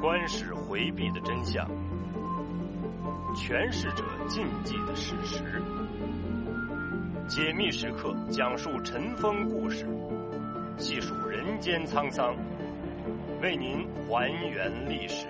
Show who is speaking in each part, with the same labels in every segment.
Speaker 1: 观世回避的真相，诠释者禁忌的事实。解密时刻讲述尘封故事，细数人间沧桑，为您还原历史。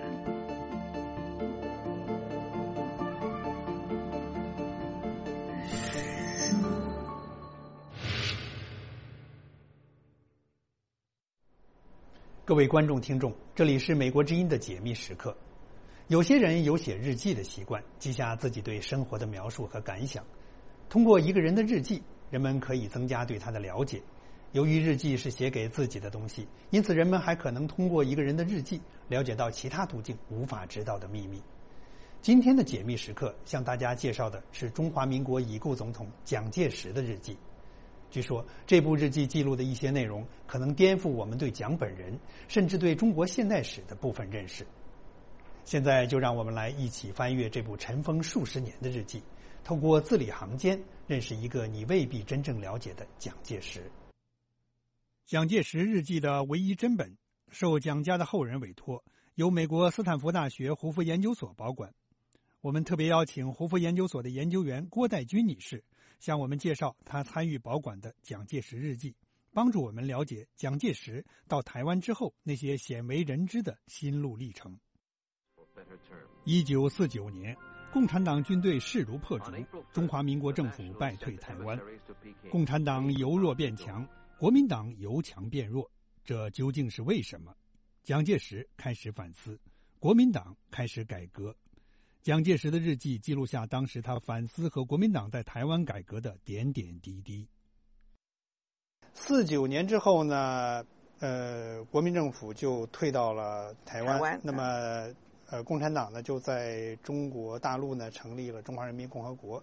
Speaker 2: 各位观众听众，这里是美国之音的解密时刻。有些人有写日记的习惯，记下自己对生活的描述和感想。通过一个人的日记，人们可以增加对他的了解。由于日记是写给自己的东西，因此人们还可能通过一个人的日记了解到其他途径无法知道的秘密。今天的解密时刻向大家介绍的是中华民国已故总统蒋介石的日记。据说这部日记记录的一些内容可能颠覆我们对蒋本人甚至对中国现代史的部分认识。现在就让我们来一起翻阅这部尘封数十年的日记，透过字里行间认识一个你未必真正了解的蒋介石。蒋介石日记的唯一真本受蒋家的后人委托，由美国斯坦福大学胡佛研究所保管。我们特别邀请胡佛研究所的研究员郭代军女士向我们介绍他参与保管的蒋介石日记，帮助我们了解蒋介石到台湾之后那些鲜为人知的心路历程。1949年，共产党军队势如破竹，中华民国政府败退台湾，共产党由弱变强，国民党由强变弱，这究竟是为什么？蒋介石开始反思，国民党开始改革。蒋介石的日记记录下当时他反思和国民党在台湾改革的点点滴滴。49年之后呢，国民政府就退到了台湾，那么共产党呢就在中国大陆呢成立了中华人民共和国。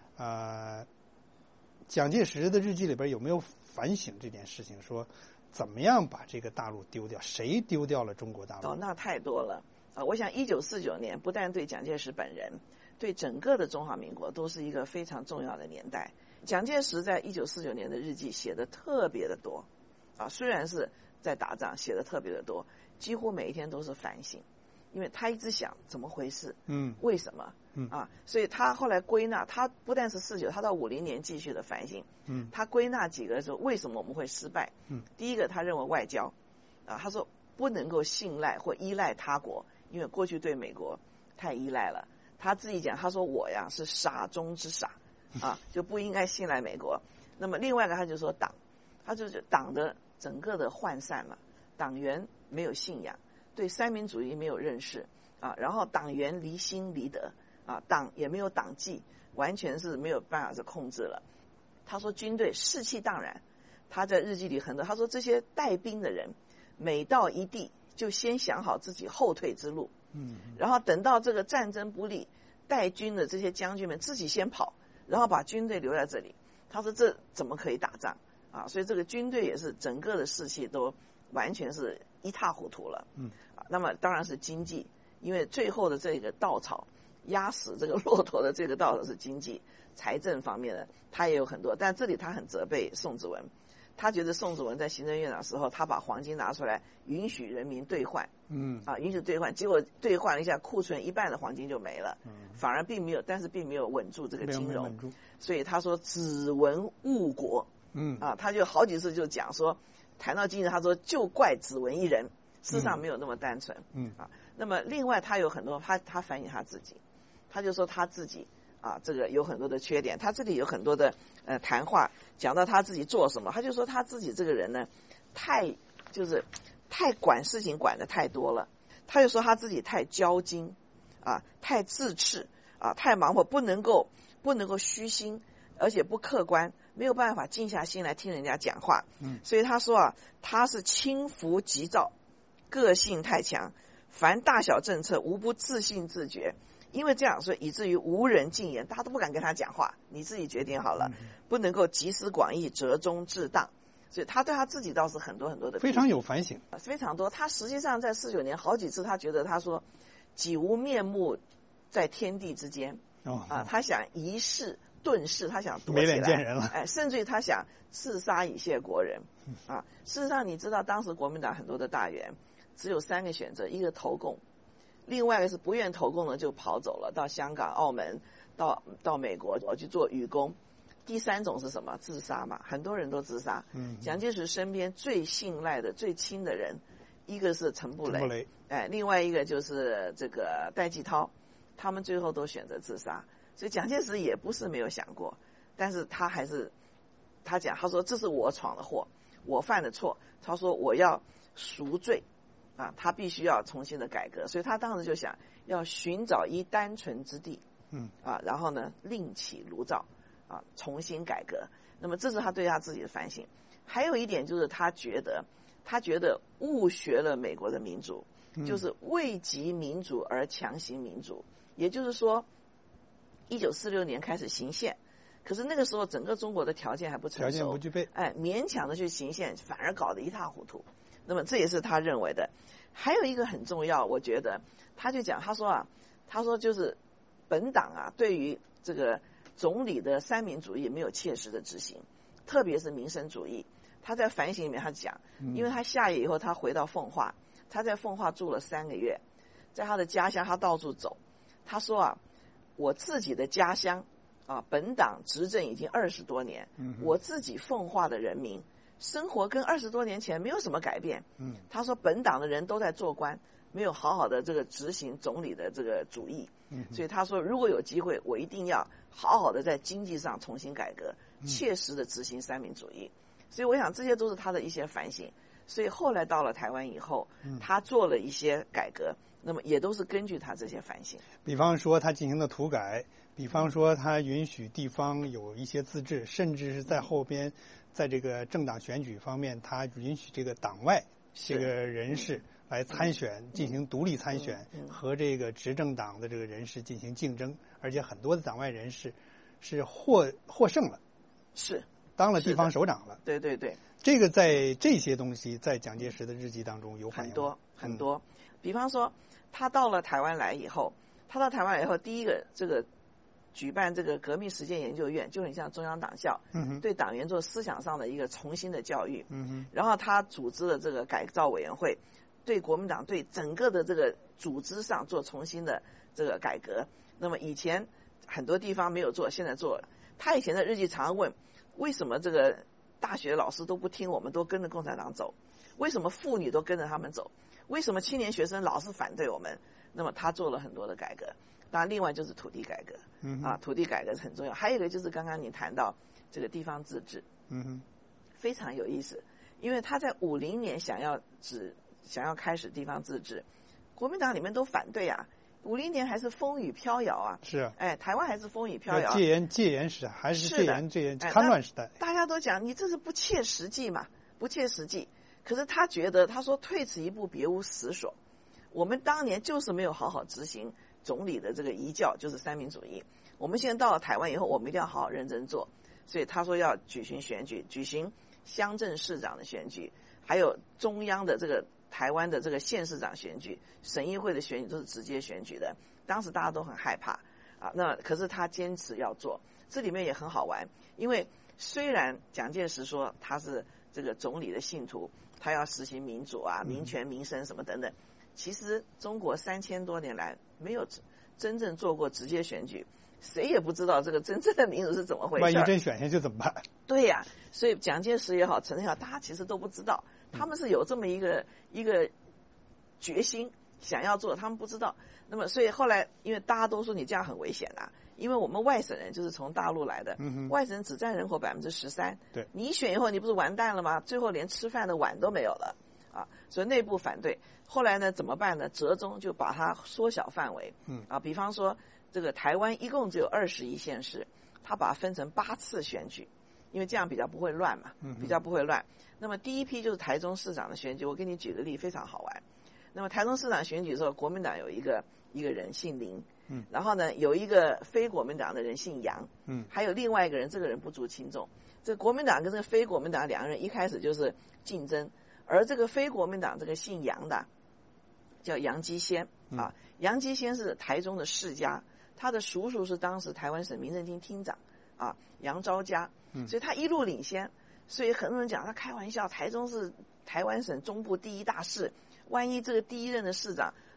Speaker 2: 蒋介石的日记里边有没有反省这件事情，说怎么样把这个大陆丢掉，谁丢掉了中国大陆？
Speaker 3: 那太多了。我想1949年不但对蒋介石本人，对整个的中华民国都是一个非常重要的年代。蒋介石在1949年的日记写的特别的多，虽然是在打仗，写的特别的多，几乎每一天都是反省，因为他一直想怎么回事，为什么，所以他后来归纳，他不但是49，他到50年继续的反省，他归纳几个说为什么我们会失败。第一个，他认为外交，他说不能够信赖或依赖他国。因为过去对美国太依赖了，他自己讲，他说我呀是傻中之傻，就不应该信赖美国。那么另外一个他就说党，他就是党的整个的涣散了，党员没有信仰，对三民主义没有认识，然后党员离心离德，党也没有党纪，完全是没有办法是控制了。他说军队士气荡然，他在日记里很多，他说这些带兵的人每到一地就先想好自己后退之路，然后等到这个战争不利，带军的这些将军们自己先跑，然后把军队留在这里。他说这怎么可以打仗所以这个军队也是整个的士气都完全是一塌糊涂了。那么当然是经济，因为最后的这个稻草压死这个骆驼的这个稻草是经济，财政方面的他也有很多，但这里他很责备宋子文。他觉得宋子文在行政院长时候，他把黄金拿出来允许人民兑换，允许兑换，结果兑换了一下，库存一半的黄金就没了，反而并没有，但是并没有稳住这个金融，所以他说子文误国，他就好几次就讲说，谈到经济，他说就怪子文一人，事实上没有那么单纯，那么另外他有很多，他反省他自己，他就说他自己这个有很多的缺点，他这里有很多的谈话讲到他自己做什么，他就说他自己这个人呢，太管事情管得太多了，他就说他自己太骄矜太自恃太忙活，不能够虚心，而且不客观，没有办法静下心来听人家讲话。所以他说他是轻浮急躁，个性太强，凡大小政策无不自信自觉。因为这样，所以以至于无人进言，大家都不敢跟他讲话，你自己决定好了，不能够集思广益，折中致当。所以他对他自己倒是很多很多的
Speaker 2: 非常有反省，
Speaker 3: 非常多。他实际上在49年好几次，他觉得他说己无面目在天地之间，他想一世遁世，他想躲起来，
Speaker 2: 没脸见人了，
Speaker 3: 甚至于他想刺杀以谢国人事实上你知道当时国民党很多的大员只有3个选择，一个投共， 另外一个是不愿投共的就跑走了，到香港、澳门，到美国去做渔工。第三种是什么？自杀嘛，很多人都自杀。蒋介石身边最信赖的、最亲的人，一个是陈布雷，另外一个就是这个戴季陶，他们最后都选择自杀。所以蒋介石也不是没有想过，但是他还是他说这是我闯的祸，我犯的错，他说我要赎罪啊，他必须要重新的改革，所以他当时就想要寻找一单纯之地，然后呢另起炉灶啊，重新改革。那么这是他对他自己的反省。还有一点就是他觉得误学了美国的民主，就是为及民主而强行民主，也就是说1946年开始行宪，可是那个时候整个中国的条件还不成熟，
Speaker 2: 条件不具备，
Speaker 3: 勉强的去行宪，反而搞得一塌糊涂。那么这也是他认为的。还有一个很重要，我觉得他就讲，他说就是本党啊，对于这个总理的三民主义没有切实的执行，特别是民生主义。他在反省里面他讲，因为他下野以后他回到奉化，他在奉化住了3个月，在他的家乡他到处走，他说我自己的家乡本党执政已经20多年，我自己奉化的人民生活跟20多年前没有什么改变。他说本党的人都在做官，没有好好的这个执行总理的这个主意，所以他说如果有机会，我一定要好好的在经济上重新改革，切实的执行三民主义。所以我想这些都是他的一些反省。所以后来到了台湾以后，他做了一些改革，那么也都是根据他这些反省。
Speaker 2: 比方说他进行的土改，比方说他允许地方有一些自治，甚至是在后边在这个政党选举方面，他允许这个党外这个人士来参选，进行独立参选，和这个执政党的这个人士进行竞争，而且很多的党外人士是获胜了，
Speaker 3: 是
Speaker 2: 当了地方首长了。
Speaker 3: 对对对，
Speaker 2: 这个在这些东西在蒋介石的日记当中有反映
Speaker 3: 很多。比方说他到了台湾来以后，第一个这个举办这个革命实践研究院，就很像中央党校，对党员做思想上的一个重新的教育。然后他组织了这个改造委员会，对国民党对整个的这个组织上做重新的这个改革。那么以前很多地方没有做，现在做了。他以前的日记常问，为什么这个大学老师都不听我们，都跟着共产党走？为什么妇女都跟着他们走？为什么青年学生老是反对我们？那么他做了很多的改革。当然另外就是土地改革，土地改革是很重要。还有一个就是刚刚你谈到这个地方自治，非常有意思。因为他在50年想要开始地方自治，国民党里面都反对啊。50年还是风雨飘摇啊，
Speaker 2: 是，
Speaker 3: 台湾还是风雨飘摇，
Speaker 2: 戒严时代还是戒严戡乱时代，
Speaker 3: 大家都讲你这是不切实际嘛，不切实际。可是他觉得，他说退此一步，别无死所。我们当年就是没有好好执行总理的这个遗教，就是三民主义。我们现在到了台湾以后，我们一定要好好认真做。所以他说要举行选举，举行乡镇市长的选举，还有中央的这个台湾的这个县市长选举，省议会的选举都是直接选举的。当时大家都很害怕那可是他坚持要做。这里面也很好玩，因为虽然蒋介石说他是这个总理的信徒，他要实行民主民权民生什么等等，其实中国3000多年来没有真正做过直接选举，谁也不知道这个真正的民主是怎么回事。
Speaker 2: 万一真选下去怎么办？
Speaker 3: 对呀，所以蒋介石也好，陈诚也好，大家其实都不知道，他们是有这么一个决心想要做，他们不知道。那么所以后来因为大家都说你这样很危险因为我们外省人就是从大陆来的，外省人只占人口13%，
Speaker 2: 对，
Speaker 3: 你一选以后你不是完蛋了吗？最后连吃饭的碗都没有了所以内部反对。后来呢怎么办呢？折中就把它缩小范围，比方说这个台湾一共只有21县市，他把它分成8次选举，因为这样比较不会乱嘛，比较不会乱。那么第一批就是台中市长的选举，我给你举个例，非常好玩。那么台中市长选举的时候，国民党有一个人姓林，然后呢有一个非国民党的人姓杨，还有另外一个人，这个人不足轻重。这个国民党跟这个非国民党两个人一开始就是竞争，而这个非国民党这个姓杨的叫杨基先杨基先是台中的世家，他的叔叔是当时台湾省民政厅厅长杨昭嘉，所以他一路领先。所以很多人讲他开玩笑，台中是台湾省中部第一大市，万一这个第一任的市长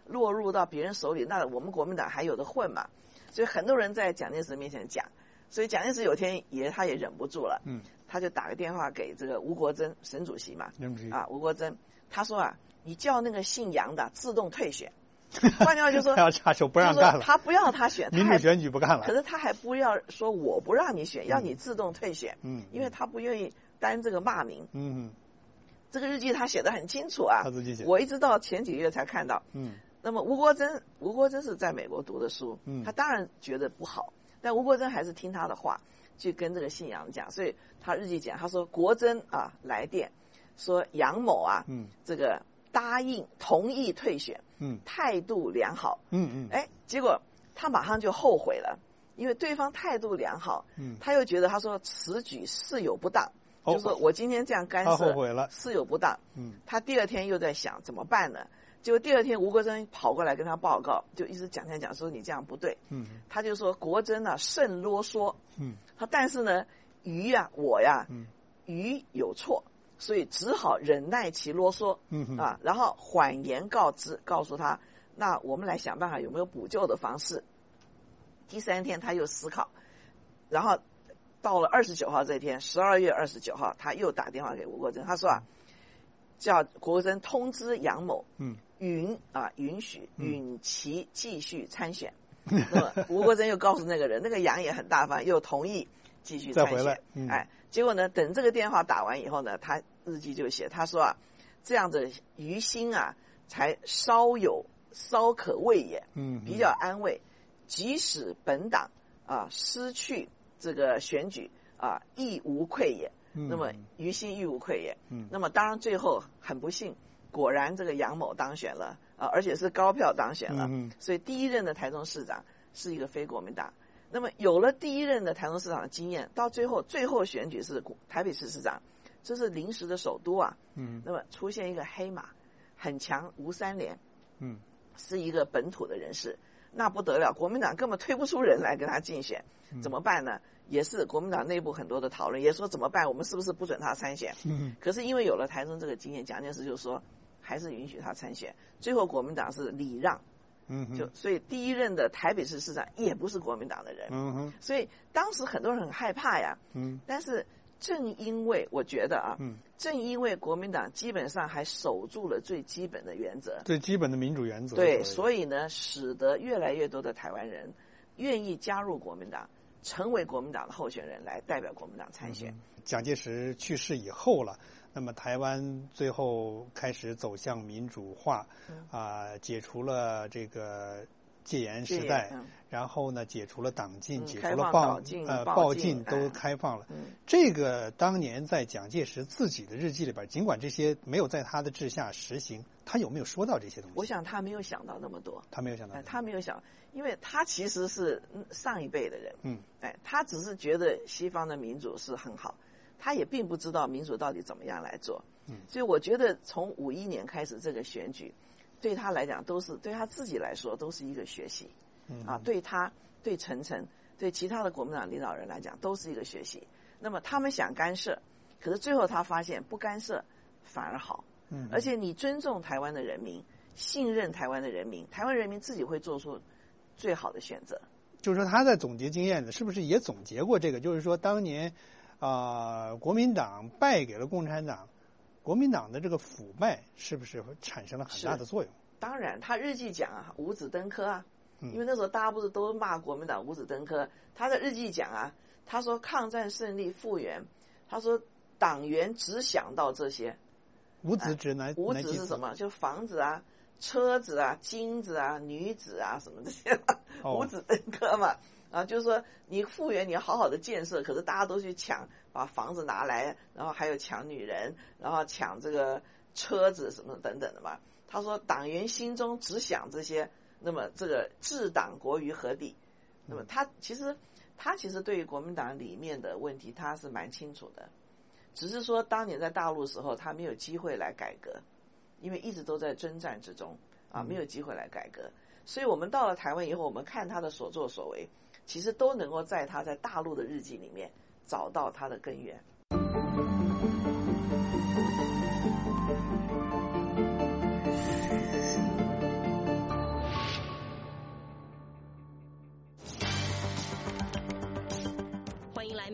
Speaker 3: 落入到别人手里，那我们国民党还有的混嘛？所以很多人在蒋介石面前讲，所以蒋介石有天他也忍不住了，他就打个电话给这个吴国桢省主席嘛，吴国桢，他说啊，你叫那个姓杨的自动退选。换句话就说，
Speaker 2: 他要插手不让干了，
Speaker 3: 他不要他选，
Speaker 2: 民主选举不干了。
Speaker 3: 可是他还不要说我不让你选，要你自动退选，因为他不愿意担这个骂名。这个日记他写得很清楚啊，
Speaker 2: 他自己写。
Speaker 3: 我一直到前几个月才看到。那么吴国桢是在美国读的书，他当然觉得不好，但吴国桢还是听他的话，去跟这个姓杨讲，所以他日记讲，他说国桢啊来电说杨某啊，这个同意退选。态度良好。结果他马上就后悔了，因为对方态度良好，他又觉得他说此举事有不当，就是说我今天这样干涉，
Speaker 2: 他后悔了，
Speaker 3: 事有不当。他第二天又在想怎么办呢？结果第二天吴国桢跑过来跟他报告，就一直讲说你这样不对。他就说国桢啊甚啰嗦。他但是呢于啊我呀，于有错。所以只好忍耐其啰嗦，然后缓言告诉他，那我们来想办法有没有补救的方式。第3天他又思考，然后到了29号这一天，12月29号，他又打电话给吴国桢，他说啊，叫国桢通知杨某，允其继续参选。那么吴国桢又告诉那个人，那个杨也很大方，又同意继续参选。结果呢，等这个电话打完以后呢，他日记就写，他说啊，这样子于心啊，才稍可慰也，比较安慰。即使本党啊失去这个选举啊，亦无愧也。那么于心亦无愧也。那么当然最后很不幸，果然这个杨某当选了啊，而且是高票当选了。所以第一任的台中市长是一个非国民党。那么有了第一任的台中市长的经验，到最后选举是台北市市长，这是临时的首都啊。那么出现一个黑马，很强吴三连，是一个本土的人士，那不得了，国民党根本推不出人来跟他竞选，怎么办呢？也是国民党内部很多的讨论，也说怎么办，我们是不是不准他参选？可是因为有了台中这个经验，蒋介石就说还是允许他参选，最后国民党是礼让。所以第一任的台北市市长也不是国民党的人，所以当时很多人很害怕呀，但是正因为我觉得啊，正因为国民党基本上还守住了最基本的原则，
Speaker 2: 最基本的民主原则，
Speaker 3: 对，所以呢，使得越来越多的台湾人愿意加入国民党，成为国民党的候选人来代表国民党参选。
Speaker 2: 蒋介石去世以后了，那么台湾最后开始走向民主化，解除了这个戒严时代，然后呢解除了党禁，解除了报禁都开放了。这个当年在蒋介石自己的日记里边，尽管这些没有在他的治下实行，他有没有说到这些东西？
Speaker 3: 我想他没有想到那么多，
Speaker 2: 他没有想到，
Speaker 3: 他没有想，因为他其实是上一辈的人，他只是觉得西方的民主是很好，他也并不知道民主到底怎么样来做。所以我觉得从51年开始这个选举，对他来讲对他自己来说都是一个学习，对他、对陈诚、对其他的国民党领导人来讲都是一个学习。那么他们想干涉，可是最后他发现不干涉反而好，而且你尊重台湾的人民，信任台湾的人民，台湾人民自己会做出最好的选择。
Speaker 2: 就是说他在总结经验的，是不是也总结过这个？就是说当年国民党败给了共产党，国民党的这个腐败是不是产生了很大的作用？
Speaker 3: 当然，他日记讲啊，五子登科啊，因为那时候大家不是都骂国民党五子登科，他的日记讲啊，他说抗战胜利复原，他说党员只想到这些。
Speaker 2: 五子指哪？
Speaker 3: 五子是什么？就房子啊、车子啊、金子啊、女子啊什么这些，五子登科嘛。就是说你复原，你要好好的建设，可是大家都去抢，把房子拿来，然后还有抢女人，然后抢这个车子什么等等的嘛。他说党员心中只想这些，那么这个治党国于何地？那么他其实对于国民党里面的问题他是蛮清楚的，只是说当年在大陆的时候他没有机会来改革，因为一直都在征战之中没有机会来改革。所以我们到了台湾以后，我们看他的所作所为，其实都能够在他在大陆的日记里面找到他的根源。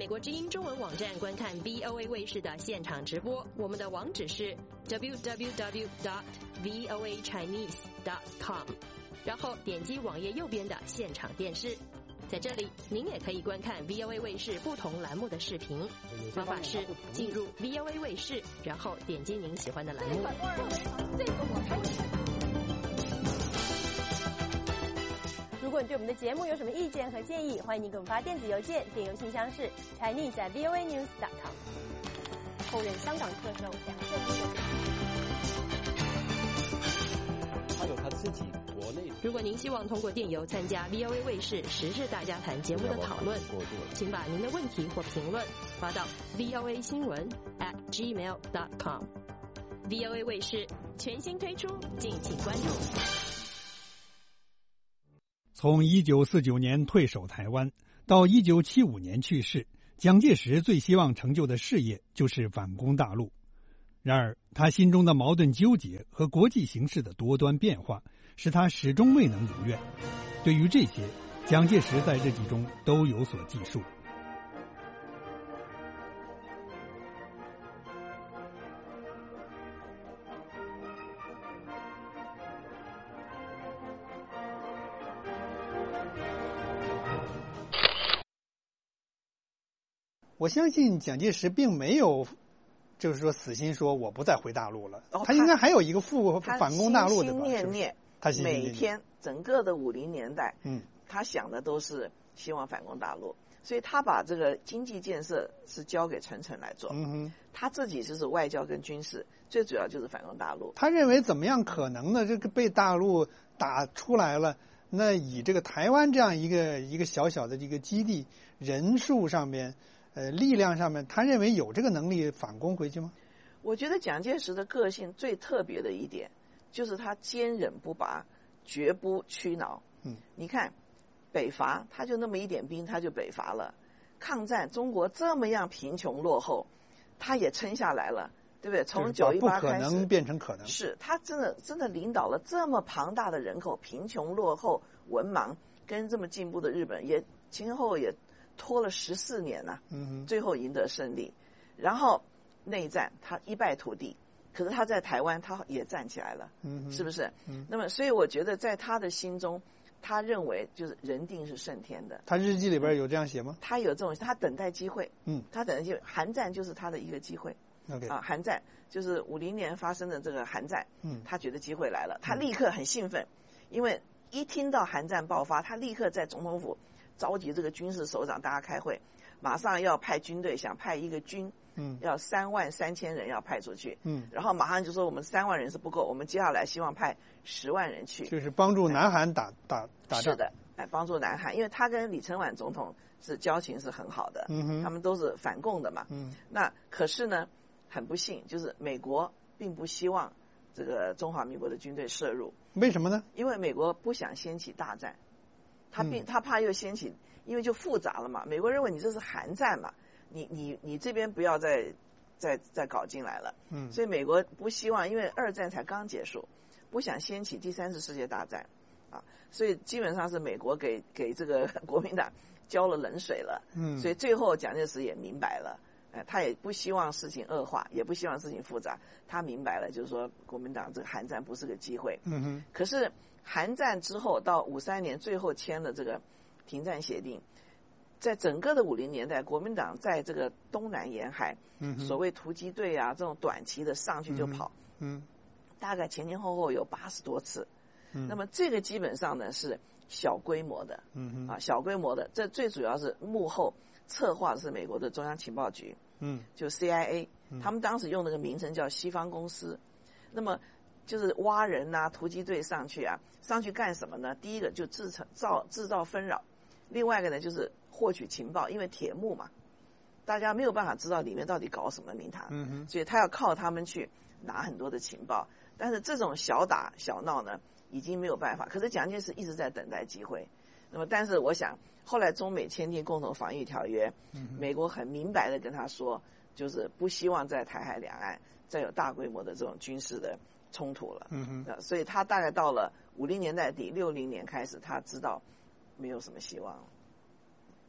Speaker 4: 国之音中文网站观看 VOA 卫视的现场直播，我们的网址是 www.voachinese.com， 然后点击网页右边的现场电视。在这里，您也可以观看 VOA 卫视不同栏目的视频。方法是进入 VOA 卫视，然后点击您喜欢的栏目。
Speaker 5: 如果你对我们的节目有什么意见和建议，欢迎你给我们发电子邮件，电邮信箱是 chinese@voanews.com。后任香港特首梁振英。
Speaker 6: 他有他自己国内。
Speaker 4: 如果您希望通过电邮参加 VOA 卫视时事大家谈节目的讨论，请把您的问题或评论发到 voasinwen@gmail.com。VOA 卫视全新推出，敬请关注。
Speaker 2: 从1949年退守台湾到1975年去世，蒋介石最希望成就的事业就是反攻大陆。然而，他心中的矛盾纠结和国际形势的多端变化，使他始终未能如愿。对于这些，蒋介石在日记中都有所记述。我相信蒋介石并没有，就是说死心说我不再回大陆了。他应该还有一个反攻大陆的吧？
Speaker 3: 他心心念念，
Speaker 2: 他心心念念
Speaker 3: 每天整个的50年代，他想的都是希望反攻大陆，所以他把这个经济建设是交给陈诚来做。他自己就是外交跟军事，最主要就是反攻大陆。
Speaker 2: 他认为怎么样可能呢？这个被大陆打出来了，那以这个台湾这样一个小小的这个基地人数上面。力量上面，他认为有这个能力反攻回去吗？
Speaker 3: 我觉得蒋介石的个性最特别的一点，就是他坚忍不拔，绝不屈挠。你看，北伐他就那么一点兵，他就北伐了。抗战中国这么样贫穷落后，他也撑下来了，对不对？从918
Speaker 2: 不可能变成可能。
Speaker 3: 是他真的领导了这么庞大的人口，贫穷落后、文盲，跟这么进步的日本也前后也。拖了14年呐，最后赢得胜利，然后内战他一败涂地，可是他在台湾他也站起来了，是不是？那么所以我觉得在他的心中，他认为就是人定是胜天的。
Speaker 2: 他日记里边有这样写吗？
Speaker 3: 他有这种，他等待机会，他等待机会，韩战就是他的一个机会。韩战就是50年发生的这个韩战，他觉得机会来了，他立刻很兴奋，因为一听到韩战爆发，他立刻在总统府。召集这个军事首长，大家开会，马上要派军队，想派一个军，要33000人要派出去，然后马上就说我们3万人是不够，我们接下来希望派10万人去，
Speaker 2: 就是帮助南韩打仗。
Speaker 3: 是的，帮助南韩，因为他跟李承晚总统是交情是很好的，他们都是反共的嘛，那可是呢，很不幸，就是美国并不希望这个中华民国的军队涉入，
Speaker 2: 为什么呢？
Speaker 3: 因为美国不想掀起大战。他怕又掀起，因为就复杂了嘛。美国认为你这是韩战嘛，你这边不要再搞进来了。所以美国不希望，因为2战才刚结束，不想掀起第3次世界大战啊。所以基本上是美国给这个国民党浇了冷水了。所以最后蒋介石也明白了，他也不希望事情恶化，也不希望事情复杂。他明白了，就是说国民党这个韩战不是个机会。可是。韩战之后到53年最后签了这个停战协定，在整个的50年代，国民党在这个东南沿海，所谓突击队啊，这种短期的上去就跑，大概前后有80多次。那么这个基本上呢是小规模的，小规模的，这最主要是幕后策划的是美国的中央情报局，就 CIA，他们当时用那个名称叫西方公司。那么就是挖人啊，突击队上去啊，上去干什么呢？第一个就制造纷扰，另外一个呢就是获取情报，因为铁幕嘛，大家没有办法知道里面到底搞什么名堂，所以他要靠他们去拿很多的情报。但是这种小打小闹呢，已经没有办法。可是蒋介石一直在等待机会。那么，但是我想，后来中美签订共同防御条约，美国很明白的跟他说，就是不希望在台海两岸再有大规模的这种军事的冲突了。所以他大概到了50年代底，60年开始，他知道没有什么希望了。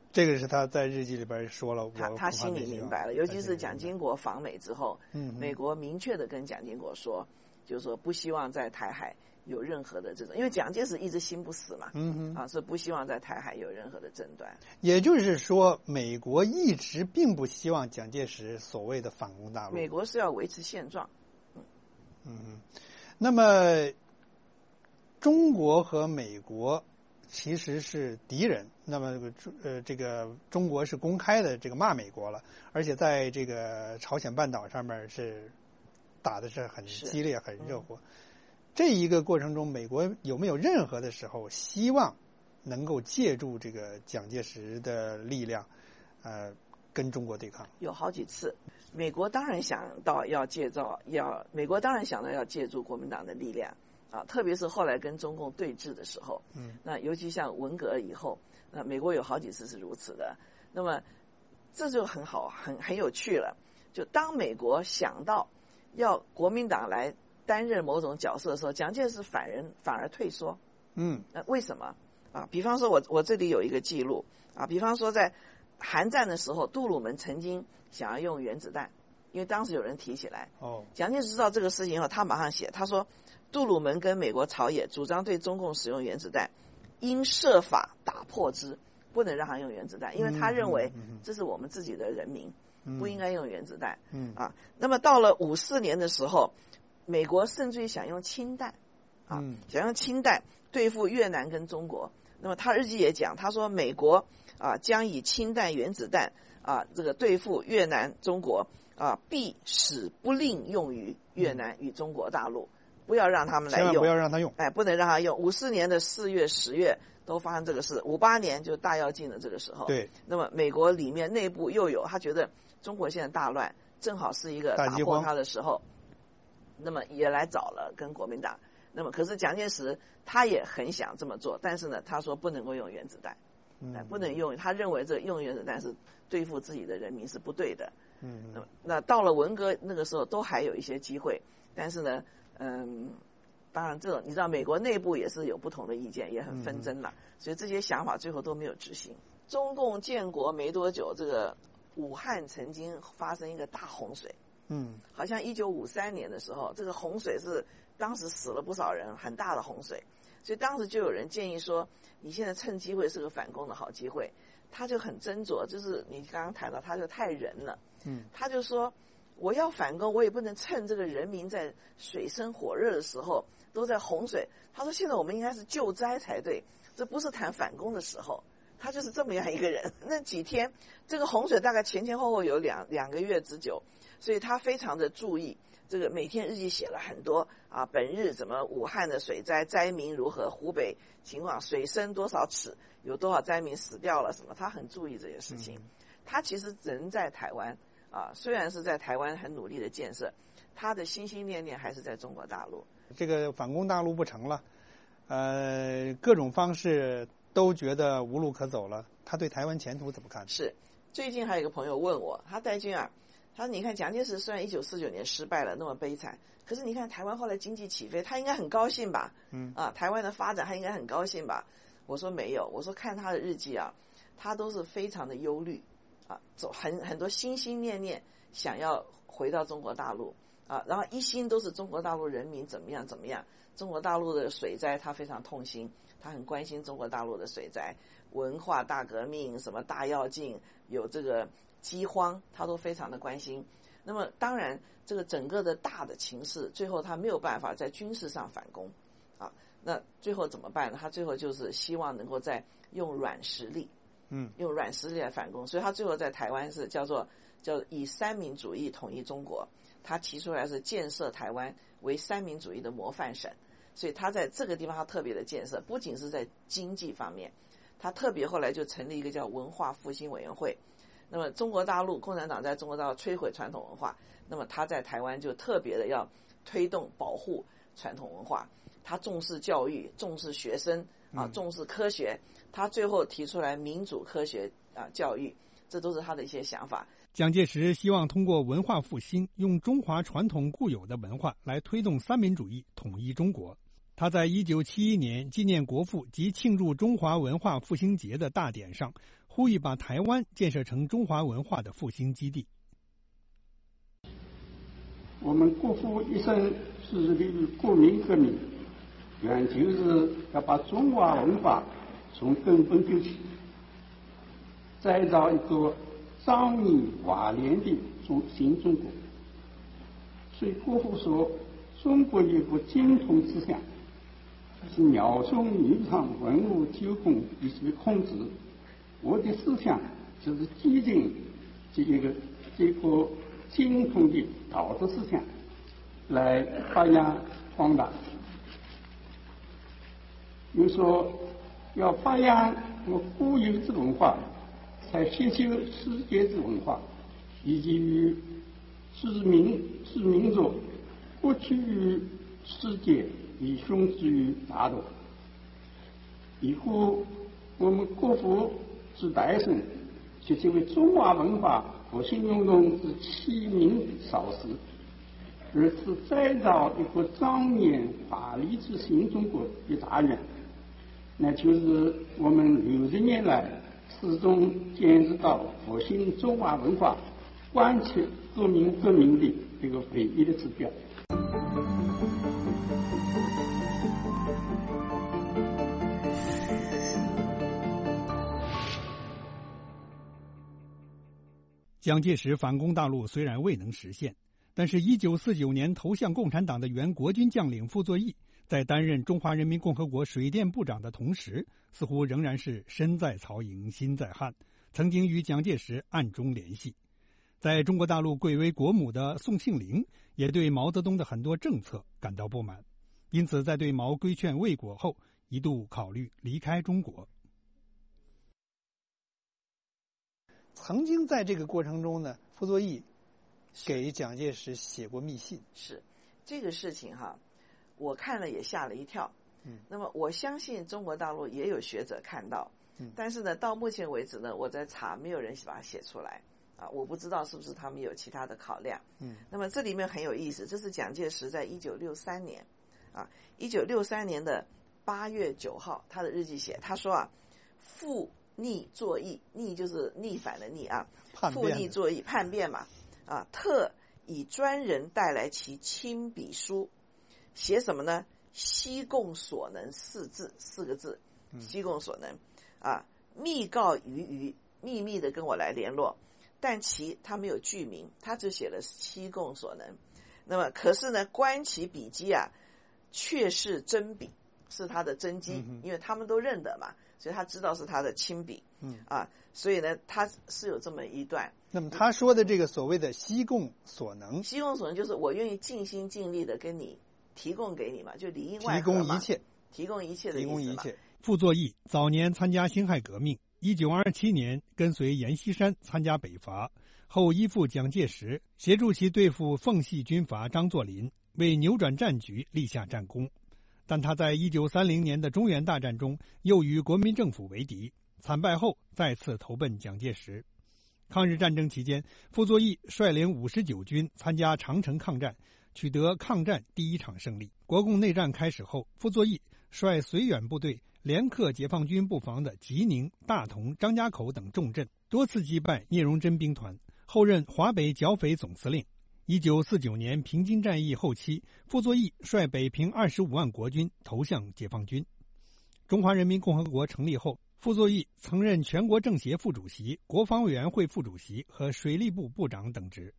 Speaker 2: 这个是他在日记里边说了，
Speaker 3: 他心里明白了，尤其是蒋经国访美之后，美国明确的跟蒋经国说，就是说不希望在台海有任何的这种，因为蒋介石一直心不死嘛，是不希望在台海有任何的争端。
Speaker 2: 也就是说，美国一直并不希望蒋介石所谓的反攻大陆，
Speaker 3: 美国是要维持现状。
Speaker 2: 那么中国和美国其实是敌人，那么这个中国是公开的这个骂美国了，而且在这个朝鲜半岛上面是打的是很激烈、很热火。这一个过程中，美国有没有任何的时候希望能够借助这个蒋介石的力量，跟中国对抗？
Speaker 3: 有好几次，美国当然想到要借助国民党的力量啊，特别是后来跟中共对峙的时候，那尤其像文革以后，那美国有好几次是如此的。那么这就很好，很有趣了。就当美国想到要国民党来担任某种角色的时候，蒋介石反而退缩。为什么啊？比方说我这里有一个记录啊，比方说在韩战的时候，杜鲁门曾经想要用原子弹，因为当时有人提起来。蒋介石知道这个事情以后，他马上写，他说杜鲁门跟美国朝野主张对中共使用原子弹，应设法打破之，不能让他用原子弹，因为他认为这是我们自己的人民，不应该用原子弹。那么到了54年的时候，美国甚至于想用氢弹，想用氢弹对付越南跟中国。那么他日记也讲，他说美国将以氢弹、原子弹这个对付越南、中国必使不令用于越南与中国大陆，不要让他们来用，
Speaker 2: 千万不要让他用，
Speaker 3: 不能让他用。54年的4月、10月都发生这个事，58年就大跃进的这个时候。
Speaker 2: 对，
Speaker 3: 那么美国里面内部又有他觉得中国现在大乱，正好是一个打破他的时候，那么也来找了跟国民党。那么可是蒋介石他也很想这么做，但是呢，他说不能够用原子弹，不能用，他认为这用原子弹是对付自己的人民是不对的。那到了文革那个时候都还有一些机会，但是呢，当然这种你知道美国内部也是有不同的意见，也很纷争了，所以这些想法最后都没有执行。中共建国没多久，这个武汉曾经发生一个大洪水，好像1953年的时候，这个洪水是当时死了不少人，很大的洪水，所以当时就有人建议说，你现在趁机会是个反攻的好机会。他就很斟酌，就是你刚刚谈到，他就太仁了，他就说我要反攻，我也不能趁这个人民在水深火热的时候都在洪水。他说现在我们应该是救灾才对，这不是谈反攻的时候。他就是这么样一个人。那几天这个洪水大概前后后有两个月之久，所以他非常的注意这个，每天日记写了很多本日怎么武汉的水灾，灾民如何，湖北情况水深多少尺，有多少灾民死掉了什么，他很注意这些事情。他其实人在台湾虽然是在台湾很努力的建设，他的心心念念还是在中国大陆。
Speaker 2: 这个反攻大陆不成了，各种方式都觉得无路可走了，他对台湾前途怎么看？
Speaker 3: 是，最近还有一个朋友问我，他戴军他说你看蒋介石虽然1949年失败了那么悲惨，可是你看台湾后来经济起飞，他应该很高兴吧？台湾的发展他应该很高兴吧？我说没有，我说看他的日记他都是非常的忧虑很多心心念念想要回到中国大陆然后一心都是中国大陆人民怎么样怎么样，中国大陆的水灾他非常痛心，他很关心中国大陆的水灾，文化大革命什么大跃进，有这个饥荒，他都非常的关心。那么当然这个整个的大的情势，最后他没有办法在军事上反攻那最后怎么办呢？他最后就是希望能够再用软实力用软实力来反攻，所以他最后在台湾是叫以三民主义统一中国，他提出来是建设台湾为三民主义的模范省。所以他在这个地方他特别的建设，不仅是在经济方面，他特别后来就成立一个叫文化复兴委员会。那么中国大陆共产党在中国大陆摧毁传统文化，那么他在台湾就特别的要推动保护传统文化，他重视教育，重视学生重视科学，他最后提出来民主科学教育，这都是他的一些想法。
Speaker 2: 蒋介石希望通过文化复兴，用中华传统固有的文化来推动三民主义统一中国。他在1971年纪念国父及庆祝中华文化复兴节的大典上， 呼吁把台湾建设成中华文化的复兴基地。
Speaker 7: 我们国父一生致力于国民革命，原就是要把中华文化从根本丢弃，再造一个壮丽华丽的新中国。所以国父说，中国有个精通思想，是鸟中女唱文武九宫以及孔子。我的思想就是继承这个精通的道德思想，来发扬光大。又说要发扬我固有之文化，才吸收世界之文化，以及于知民族不屈于世界，以雄之于大陆。以后我们国父之代生，就成为中华文化复兴运动之启明少时，而是再造一个壮年华丽之新中国的大愿。那就是我们60年来始终坚持到复兴中华文化、贯彻革命的这个唯一的指标。
Speaker 2: 蒋介石反攻大陆虽然未能实现，但是1949年投向共产党的原国军将领傅作义，在担任中华人民共和国水电部长的同时，似乎仍然是身在曹营心在汉，曾经与蒋介石暗中联系。在中国大陆贵为国母的宋庆龄也对毛泽东的很多政策感到不满，因此在对毛规劝未果后，一度考虑离开中国。 曾经在这个过程中呢，傅作义给蒋介石写过密信。
Speaker 3: 是这个事情哈，我看了也吓了一跳。那么我相信中国大陆也有学者看到，但是呢，到目前为止呢，我在查，没有人把它写出来啊，我不知道是不是他们有其他的考量。那么这里面很有意思，这是蒋介石在1963年啊，1963年的8月9号，他的日记写，他说啊，复逆作义，逆就是逆反的逆啊，复逆作义，叛变嘛啊，特以专人带来其亲笔书，写什么呢？悉供所能四个字，悉供所能啊，密告于秘密的跟我来联络，但他没有具名，他只写了悉供所能。那么可是呢，观其笔迹啊，确是真笔，是他的真迹，因为他们都认得嘛，所以他知道是他的亲笔。所以呢，他是有这么一段。
Speaker 2: 那么他说的这个所谓的悉供所能，
Speaker 3: 悉供所能就是我愿意尽心尽力的跟你提供给你嘛，就里应外合嘛，提供一切的意思嘛。
Speaker 2: 傅作义早年参加辛亥革命，1927年跟随阎锡山参加北伐，后依附蒋介石，协助其对付奉系军阀张作霖，为扭转战局立下战功。但他在1930年的中原大战中又与国民政府为敌，惨败后再次投奔蒋介石。抗日战争期间，傅作义率领59军参加长城抗战，取得抗战第一场胜利。国共内战开始后，傅作义率绥远部队连克解放军布防的吉宁、大同、张家口等重镇，多次击败聂荣臻兵团，后任华北剿匪总司令。1949年平津战役后期，傅作义率北平25万国军投向解放军。中华人民共和国成立后，傅作义曾任全国政协副主席、国防委员会副主席和水利部部长等职。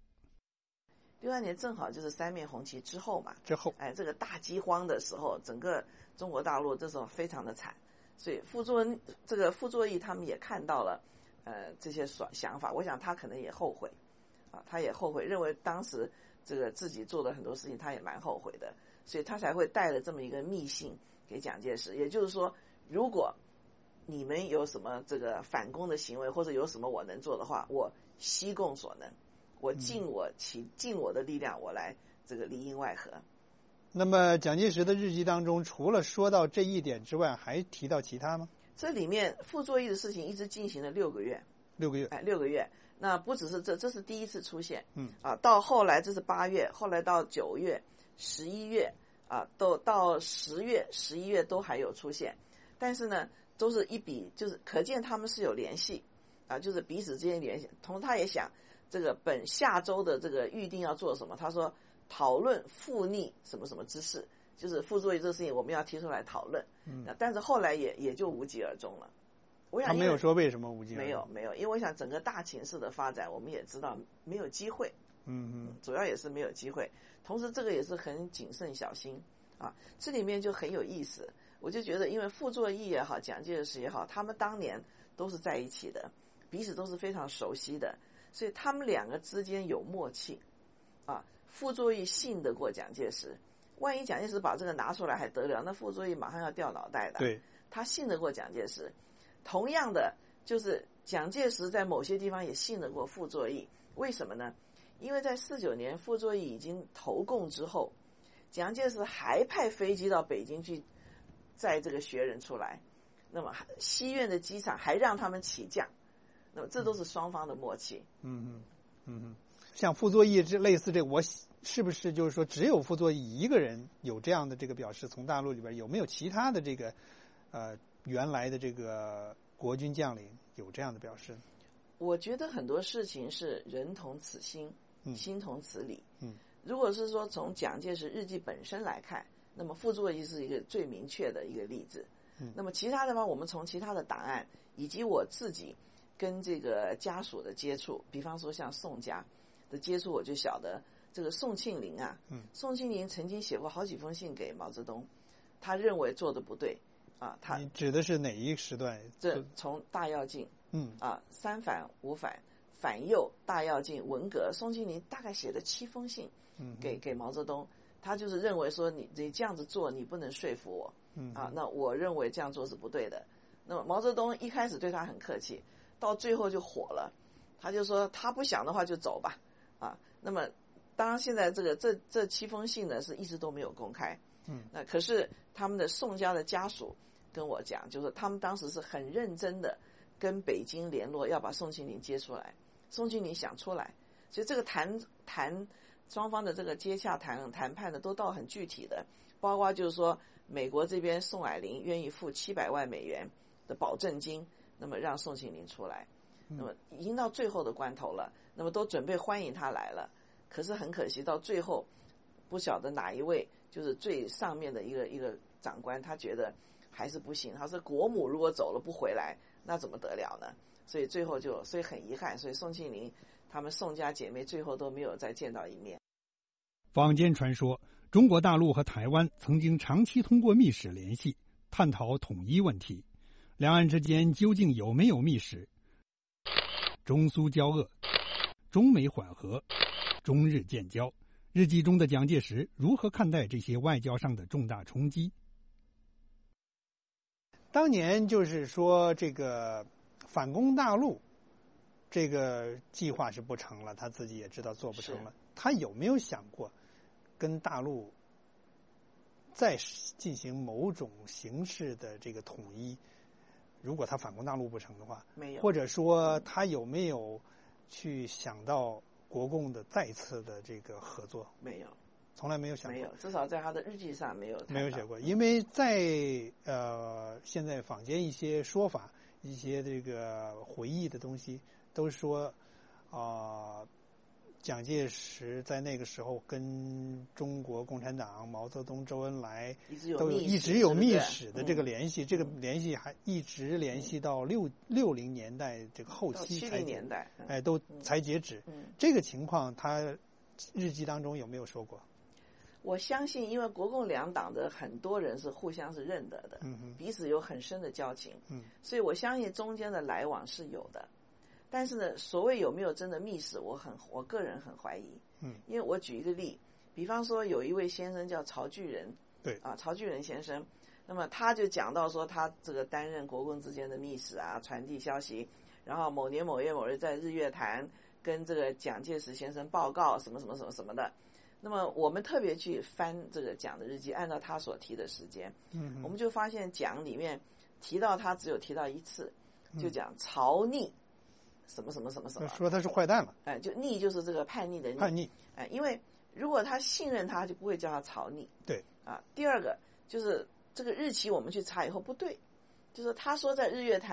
Speaker 3: 62年正好就是三面红旗之后嘛，这个大饥荒的时候，整个中国大陆这时候非常的惨，所以傅作义他们也看到了这些想法，我想他可能也后悔啊，他也后悔，认为当时这个自己做的很多事情他也蛮后悔的，所以他才会带了这么一个密信给蒋介石。也就是说，如果你们有什么这个反攻的行为，或者有什么我能做的话，我悉供所能，我尽我的力量，我来这个里应外合。
Speaker 2: 那么蒋介石的日记当中，除了说到这一点之外，还提到其他吗？
Speaker 3: 这里面傅作义的事情一直进行了6个月。6个月。那不只是这是第一次出现。到后来这是8月，后来到9月、11月啊，都到10月、11月都还有出现。但是呢，都是一笔，就是可见他们是有联系就是彼此之间联系。同时他也想这个下周的这个预定要做什么，他说讨论复逆什么什么之事，就是傅作义这个事情我们要提出来讨论。但是后来也就无疾而终了。我想
Speaker 2: 他没有说为什么无疾而终。
Speaker 3: 没有，因为我想整个大情势的发展，我们也知道没有机会。主要也是没有机会。同时这个也是很谨慎小心啊，这里面就很有意思。我就觉得，因为傅作义也好，蒋介石也好，他们当年都是在一起的，彼此都是非常熟悉的，所以他们两个之间有默契啊。傅作义信得过蒋介石，万一蒋介石把这个拿出来还得了，那傅作义马上要掉脑袋的。
Speaker 2: 对，
Speaker 3: 他信得过蒋介石。同样的，就是蒋介石在某些地方也信得过傅作义。为什么呢？因为在49年傅作义已经投共之后，蒋介石还派飞机到北京去载这个学人出来，那么西苑的机场还让他们起降，那么这都是双方的默契。
Speaker 2: 像傅作义类似这，我是不是就是说只有傅作义一个人有这样的这个表示？从大陆里边有没有其他的这个原来的这个国军将领有这样的表示？
Speaker 3: 我觉得很多事情是人同此心，心同此理。如果是说从蒋介石日记本身来看，那么傅作义是一个最明确的一个例子。那么其他的话，我们从其他的档案以及我自己跟这个家属的接触，比方说像宋家的接触，我就晓得这个宋庆龄啊，宋庆龄曾经写过好几封信给毛泽东，他认为做的不对啊。
Speaker 2: 你指的是哪一时段？
Speaker 3: 这从大跃进，三反五反、反右、大跃进、文革，宋庆龄大概写了7封信给毛泽东，他就是认为说你这样子做你不能说服我，那我认为这样做是不对的。那么毛泽东一开始对他很客气，到最后就火了，他就说他不想的话就走吧，那么当然现在这7封信呢是一直都没有公开，那可是他们的宋家的家属跟我讲，就是他们当时是很认真的跟北京联络，要把宋庆龄接出来。宋庆龄想出来，所以这个谈双方的这个接洽谈判的都到很具体的，包括就是说美国这边宋霭龄愿意付700万美元的保证金，那么让宋庆龄出来。那么已经到最后的关头了，那么都准备欢迎他来了，可是很可惜到最后不晓得哪一位就是最上面的一个长官，他觉得还是不行，他说国母如果走了不回来，那怎么得了呢？所以最后所以很遗憾，所以宋庆龄他们宋家姐妹最后都没有再见到一面。
Speaker 2: 坊间传说，中国大陆和台湾曾经长期通过密使联系，探讨统一问题。两岸之间究竟有没有密使？中苏交恶，中美缓和，中日建交。日记中的蒋介石如何看待这些外交上的重大冲击？当年就是说这个反攻大陆这个计划是不成了，他自己也知道做不成了，他有没有想过跟大陆再进行某种形式的这个统一？如果他反攻大陆不成的话，
Speaker 3: 没有。或
Speaker 2: 者说他有没有去想到国共的再次的这个合作？
Speaker 3: 没有，
Speaker 2: 从来没有想过。
Speaker 3: 没有，至少在他的日记上没有
Speaker 2: 写过。因为在现在坊间一些说法，一些这个回忆的东西，都说蒋介石在那个时候跟中国共产党、毛泽东、周恩来都一直有密使的这个联系，这个联系还一直联系到60年代这个后期才
Speaker 3: 70年代，
Speaker 2: 都才截止。这个情况他日记当中有没有说过？
Speaker 3: 我相信，因为国共两党的很多人是互相是认得的，彼此有很深的交情，所以我相信中间的来往是有的。但是呢，所谓有没有真的密使，我个人很怀疑。因为我举一个例，比方说有一位先生叫曹巨仁，曹巨仁先生，那么他就讲到说他这个担任国共之间的密使啊，传递消息，然后某年某月某日在日月潭跟这个蒋介石先生报告什么什么什么什么的。那么我们特别去翻这个蒋的日记，按照他所提的时间，我们就发现蒋里面提到他只有提到一次，就讲曹逆什么什么什么什么，
Speaker 2: 说他是坏蛋了。
Speaker 3: 就逆就是这个叛逆的逆。
Speaker 2: 叛逆。
Speaker 3: 因为如果他信任他，就不会叫他曹逆。
Speaker 2: 对。
Speaker 3: 第二个就是这个日期我们去查以后不对，就是他说在日月潭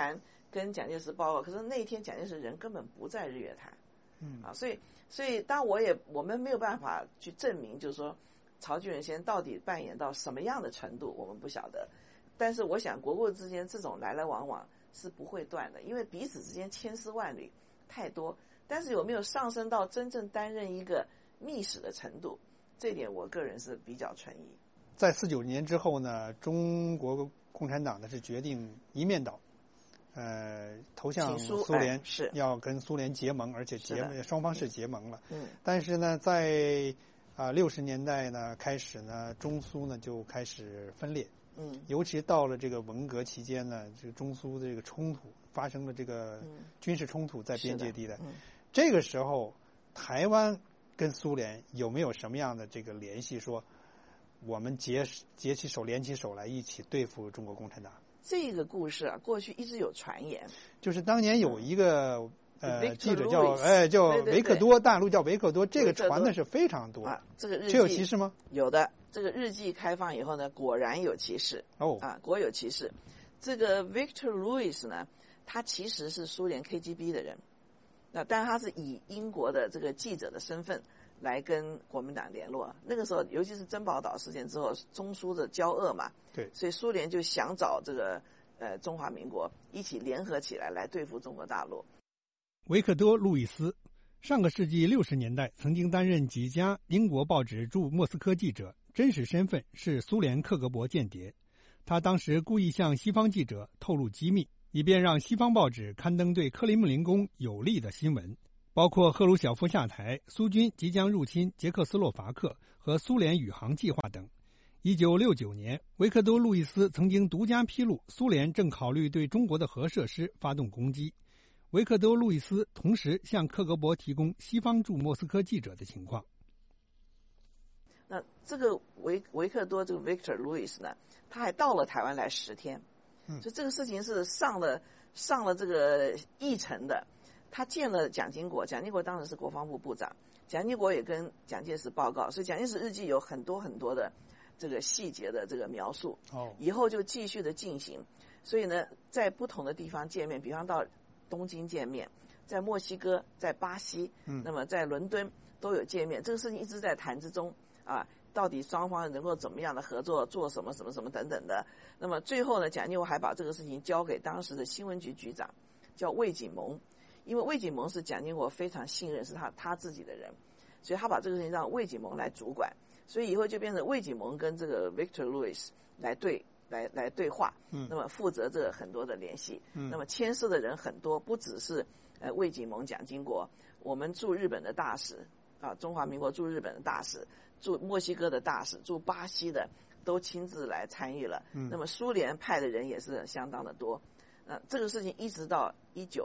Speaker 3: 跟蒋介石报告，可是那一天蒋介石人根本不在日月潭，所以当我们没有办法去证明，就是说曹俊仁先生到底扮演到什么样的程度，我们不晓得。但是我想国共之间这种来来往往是不会断的，因为彼此之间千丝万缕太多。但是有没有上升到真正担任一个密使的程度，这点我个人是比较存疑。
Speaker 2: 在49年之后呢，中国共产党呢是决定一面倒，投向苏联，
Speaker 3: 是
Speaker 2: 要跟苏联结盟，而且双方是结盟了。但是呢，在60年代呢开始呢，中苏呢就开始分裂。尤其到了这个文革期间呢，这个中苏的这个冲突发生了这个军事冲突在边界地带。这个时候，台湾跟苏联有没有什么样的这个联系？说我们结起手、联起手来一起对付中国共产党？
Speaker 3: 这个故事啊，过去一直有传言，
Speaker 2: 就是当年有一个记者叫维克多，大陆叫维克多，这个传的是非常多
Speaker 3: 啊。这个日记
Speaker 2: 这有歧视吗？
Speaker 3: 有的。这个日记开放以后呢，果然有歧视果有歧视。这个 Victor Lewis 呢，他其实是苏联 KGB 的人，但他是以英国的这个记者的身份来跟国民党联络。那个时候，尤其是珍宝岛事件之后，中苏的交恶嘛，
Speaker 2: 对，
Speaker 3: 所以苏联就想找这个中华民国一起联合起来对付中国大陆。
Speaker 2: 维克多·路易斯上个世纪60年代曾经担任几家英国报纸驻莫斯科记者，真实身份是苏联克格勃间谍。他当时故意向西方记者透露机密，以便让西方报纸刊登对克里姆林宫有利的新闻，包括赫鲁晓夫下台、苏军即将入侵捷克斯洛伐克和苏联宇航计划等。1969年，维克多·路易斯曾经独家披露苏联正考虑对中国的核设施发动攻击。维克多·路易斯同时向克格勃提供西方驻莫斯科记者的情况。
Speaker 3: 那这个维克多这个 Victor Lewis 呢，他还到了台湾来10天，所以这个事情是上了这个议程的。他见了蒋经国，蒋经国当时是国防部部长，蒋经国也跟蒋介石报告，所以蒋介石日记有很多很多的这个细节的这个描述。以后就继续的进行。所以呢，在不同的地方见面，比方到东京见面，在墨西哥、在巴西，那么在伦敦都有见面。这个事情一直在谈之中啊，到底双方能够怎么样的合作，做什么什么什么等等的。那么最后呢，蒋经国还把这个事情交给当时的新闻局局长，叫魏景蒙，因为魏景蒙是蒋经国非常信任，是他自己的人，所以他把这个事情让魏景蒙来主管。所以以后就变成魏景蒙跟这个 Victor Lewis 来对话，那么负责这很多的联系，那么牵涉的人很多，不只是魏景蒙、蒋经国，我们驻日本的大使啊，中华民国驻日本的大使，驻墨西哥的大使，驻巴西的都亲自来参与了。那么苏联派的人也是相当的多。这个事情一直到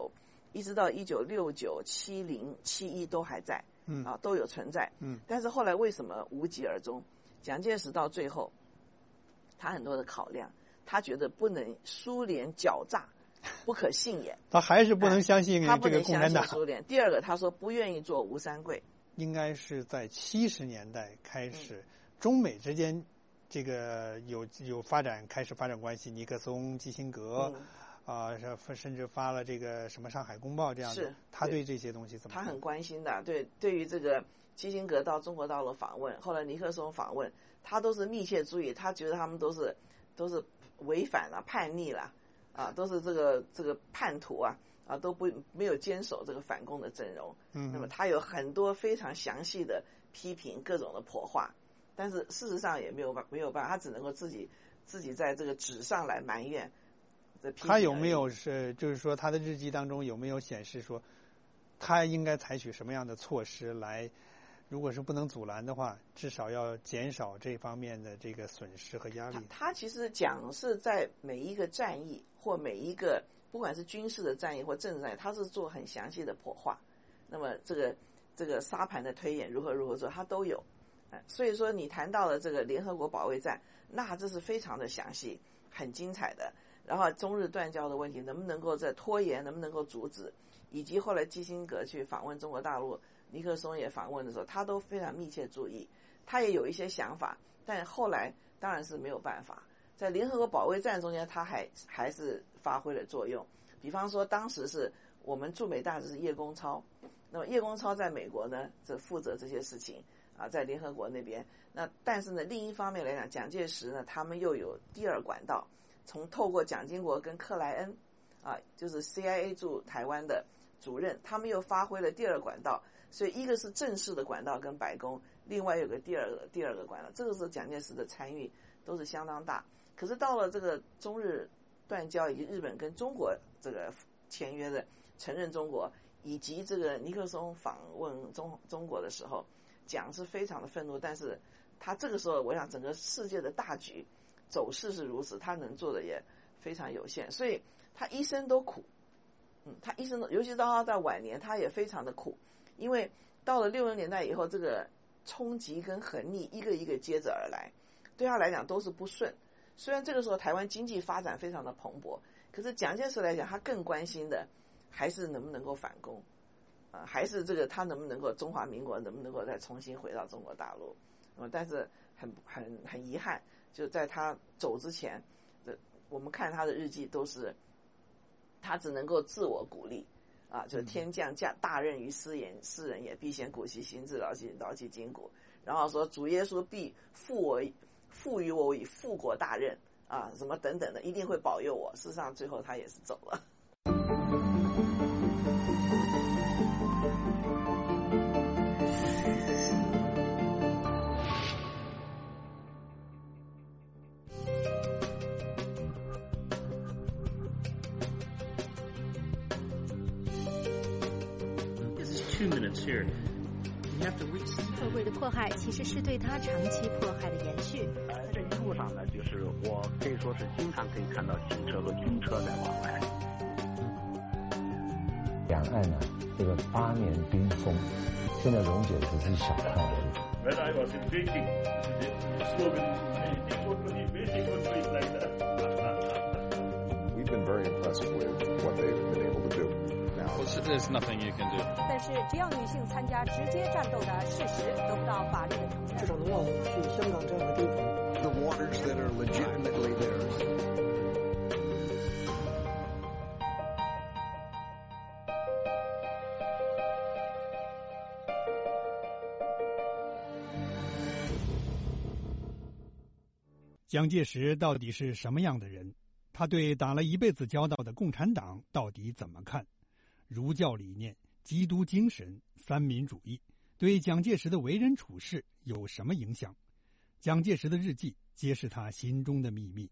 Speaker 3: 1969、70、71都还在，都有存在。但是后来为什么无疾而终？蒋介石到最后，他很多的考量，他觉得不能苏联狡诈，不可信也。
Speaker 2: 他还是不能相信这个共产党。
Speaker 3: 苏联。第二个，他说不愿意做吴三桂。
Speaker 2: 应该是在70年代开始，中美之间这个有发展，开始发展关系。尼克松、基辛格。甚至发了这个什么《上海公报》这样的，他对这些东西怎么看？
Speaker 3: 他很关心的，对于这个基辛格到中国大陆访问，后来尼克松访问，他都是密切注意，他觉得他们都是违反了、叛逆了，都是这个叛徒啊，都没有坚守这个反共的阵容。那么他有很多非常详细的批评，各种的破话，但是事实上也没有办法，他只能够自己在这个纸上来埋怨。
Speaker 2: 他有没有就是说他的日记当中有没有显示说他应该采取什么样的措施来，如果是不能阻拦的话，至少要减少这方面的这个损失和压力？
Speaker 3: 他其实讲是在每一个战役或每一个不管是军事的战役或政治战役，他是做很详细的剖划。那么这个沙盘的推演如何做，他都有。所以说你谈到了这个联合国保卫战，那这是非常的详细，很精彩的。然后中日断交的问题能不能够再拖延，能不能够阻止，以及后来基辛格去访问中国大陆，尼克松也访问的时候，他都非常密切注意，他也有一些想法，但后来当然是没有办法，在联合国保卫战中间他还是发挥了作用。 比方说当时是我们驻美大使是叶公超，那么叶公超在美国呢，这负责这些事情啊，在联合国那边。那但是呢，另一方面来讲，蒋介石呢，他们又有第二管道，透过蒋经国跟克莱恩啊，就是 CIA 驻台湾的主任，他们又发挥了第二管道。所以一个是正式的管道跟白宫，另外有个第二个管道，这个是蒋介石的参与都是相当大。可是到了这个中日断交，以及日本跟中国这个签约的承认中国，以及这个尼克松访问中国的时候，蒋是非常的愤怒，但是他这个时候我想整个世界的大局走势是如此，他能做的也非常有限，所以他一生都苦。他一生都，尤其到他在晚年，他也非常的苦，因为到了60年代以后，这个冲击跟横逆一个一个接着而来，对他来讲都是不顺。虽然这个时候台湾经济发展非常的蓬勃，可是蒋介石来讲，他更关心的还是能不能够反攻，还是这个他能不能够中华民国能不能够再重新回到中国大陆。但是很遗憾，就在他走之前，我们看他的日记都是。他只能够自我鼓励啊，就是天降大任于斯人也，必先苦其心志，劳其筋骨。然后说主耶稣必赋予我以复国大任啊，什么等等的，一定会保佑我。事实上，最后他也是走了。
Speaker 8: 社会的迫害其实是对他长期迫害的延续。
Speaker 9: 这一路上呢，就是我可以说是经常可以看到汽车和军车在往来。
Speaker 10: 两岸呢，这个8年冰封，现在溶解只是小看而已。
Speaker 11: When I was in Beijing, the slogan is totally basic on place like that.
Speaker 12: We've been very impressed with what they've been able to do.
Speaker 13: There's nothing you can do.
Speaker 5: 但是只要女性参加直接战斗的事实得不到法律的承认，
Speaker 14: 至少能让我们去香港这样的地方。
Speaker 12: The waters that are legitimately theirs.
Speaker 2: 蒋介石到底是什么样的人？他对打了一辈子交道的共产党到底怎么看？儒教理念、基督精神、三民主义对蒋介石的为人处事有什么影响？蒋介石的日记揭示他心中的秘密。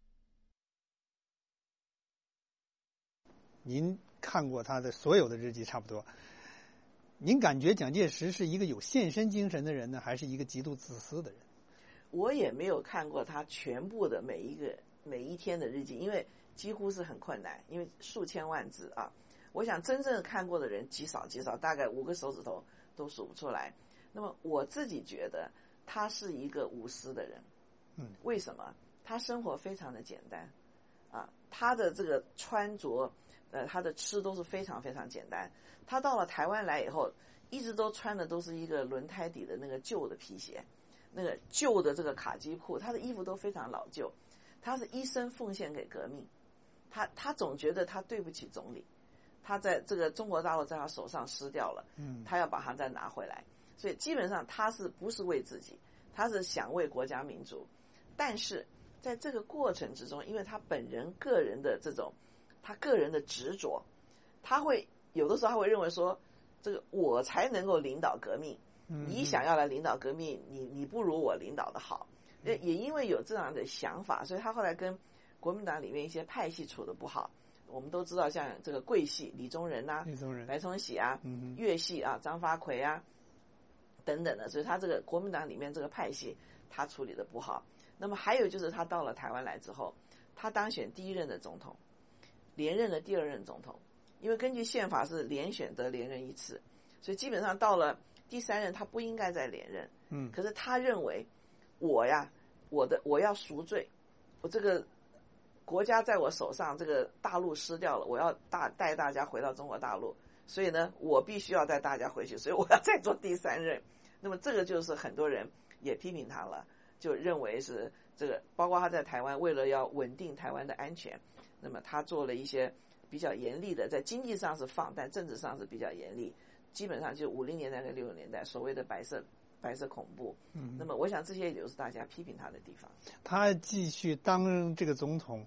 Speaker 2: 您看过他的所有的日记差不多，您感觉蒋介石是一个有献身精神的人呢，还是一个极度自私的人？
Speaker 3: 我也没有看过他全部的每一天的日记，因为几乎是很困难，因为数千万字啊。我想真正看过的人极少，大概5个手指头都数不出来。那么我自己觉得他是一个无私的人。为什么？他生活非常的简单啊，他的这个穿着，他的吃都是非常非常简单。他到了台湾来以后，一直都穿的都是一个轮胎底的那个旧的皮鞋，那个旧的这个卡其裤，他的衣服都非常老旧。他是一生奉献给革命，他总觉得他对不起总理。他在这个中国大陆在他手上失掉了，他要把它再拿回来，所以基本上他是不是为自己，他是想为国家民族。但是在这个过程之中，因为他本人个人的这种他个人的执着，他会有的时候他会认为说，这个我才能够领导革命，你想要来领导革命，你不如我领导的好。也因为有这样的想法，所以他后来跟国民党里面一些派系处得不好。我们都知道，像这个桂系李宗仁啊、白崇禧啊、粤系啊、张发奎啊等等的，所以他这个国民党里面这个派系他处理得不好。那么还有就是他到了台湾来之后，他当选第1任的总统，连任了第2任总统，因为根据宪法是连选得连任1次，所以基本上到了第3任他不应该再连任。可是他认为我要赎罪，我这个国家在我手上，这个大陆失掉了，我要带大家回到中国大陆，所以呢，我必须要带大家回去，所以我要再做第3任。那么这个就是很多人也批评他了，就认为是这个，包括他在台湾为了要稳定台湾的安全，那么他做了一些比较严厉的，在经济上是放，但政治上是比较严厉。基本上就50年代跟60年代所谓的白色恐怖。那么我想这些也就是大家批评他的地方。
Speaker 2: 他继续当这个总统，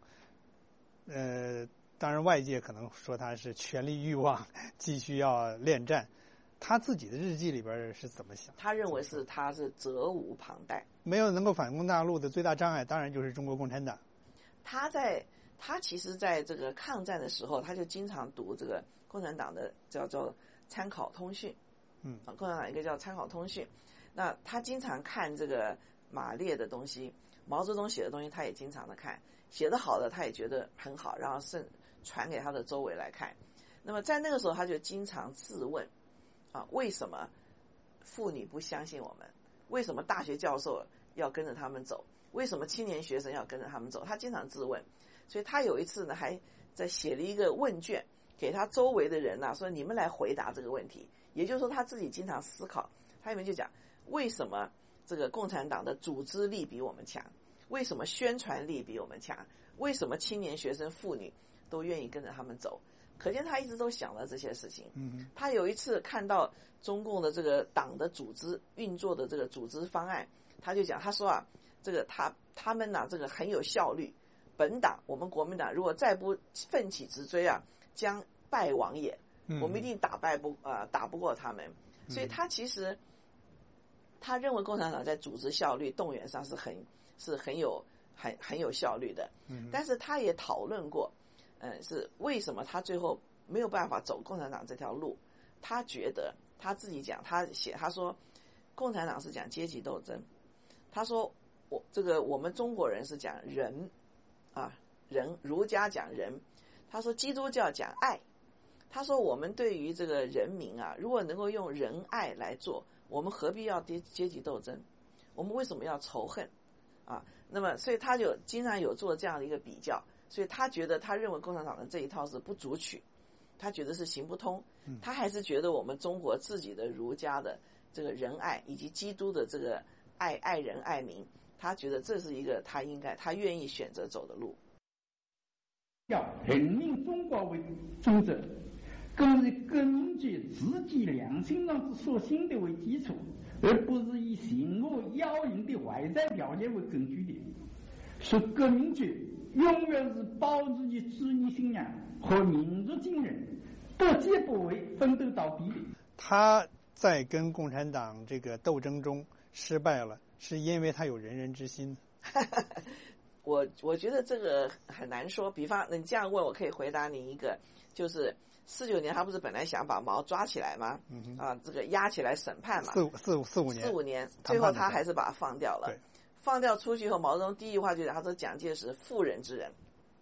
Speaker 2: 当然外界可能说他是权力欲望，继续要恋战。他自己的日记里边是怎么想？
Speaker 3: 他认为他是责无旁贷，
Speaker 2: 没有能够反攻大陆的最大障碍，当然就是中国共产党。
Speaker 3: 他其实在这个抗战的时候，他就经常读这个共产党的叫做参考通讯，共产党一个叫参考通讯。那他经常看这个马列的东西，毛泽东写的东西，他也经常的看，写得好的他也觉得很好，然后传给他的周围来看。那么在那个时候，他就经常自问为什么妇女不相信我们？为什么大学教授要跟着他们走？为什么青年学生要跟着他们走？他经常自问。所以他有一次呢，还在写了一个问卷给他周围的人说你们来回答这个问题。也就是说他自己经常思考，他里面就讲为什么这个共产党的组织力比我们强？为什么宣传力比我们强？为什么青年学生妇女都愿意跟着他们走？可见他一直都想了这些事情。他有一次看到中共的这个党的组织运作的这个组织方案，他就讲，他说这个他们这个很有效率，本党我们国民党如果再不奋起直追将败亡也。我们一定打不过他们。所以他其实他认为共产党在组织效率动员上是很有效率的。但是他也讨论过是为什么他最后没有办法走共产党这条路。他觉得他自己讲，他说共产党是讲阶级斗争，他说我们中国人是讲仁人，儒家讲仁，他说基督教讲爱。他说我们对于这个人民如果能够用仁爱来做，我们何必要阶级斗争？我们为什么要仇恨那么所以他就经常有做这样的一个比较。所以他认为共产党的这一套是不足取，他觉得是行不通。他还是觉得我们中国自己的儒家的这个仁爱，以及基督的这个爱人爱民，他觉得这是一个他愿意选择走的路。
Speaker 15: 要人民中国为宗旨，更是根据自己良心上之所信的为基础，而不是以形恶妖淫的外在条件为根据的。说革命者永远是保持其职业信仰和民族精神，不戒不畏，奋斗到底的。
Speaker 2: 他在跟共产党这个斗争中失败了，是因为他有仁人之心。
Speaker 3: 我觉得这个很难说。比方你这样问，我可以回答你一个，就是49年他不是本来想把毛抓起来吗？这个押起来审判嘛。4-5年，最后他还是把他放掉了。放掉出去以后，毛泽东第一句话就讲，他说蒋介石妇人之仁。